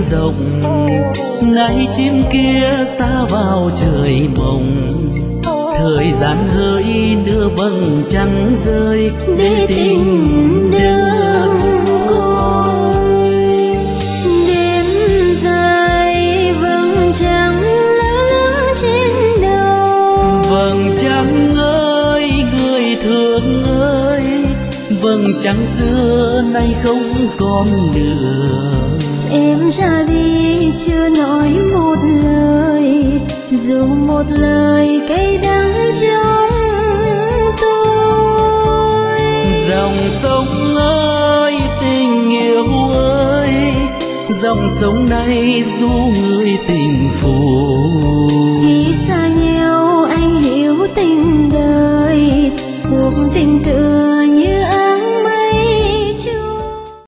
rộng, nay chim kia xa vào trời mộng. Thời gian hỡi đưa vầng trăng rơi để tình đường côi. Đêm dài vầng trăng lơ trên đầu. Vầng trăng ơi người thương ơi, vầng trăng xưa nay không còn nữa. Em ra đi chưa nói một lời, dù một lời cay đắng trong tôi. Dòng sông ơi tình yêu ơi, dòng sông này du người tình phù. Khi xa nhau anh hiểu tình đời, cuộc tình tự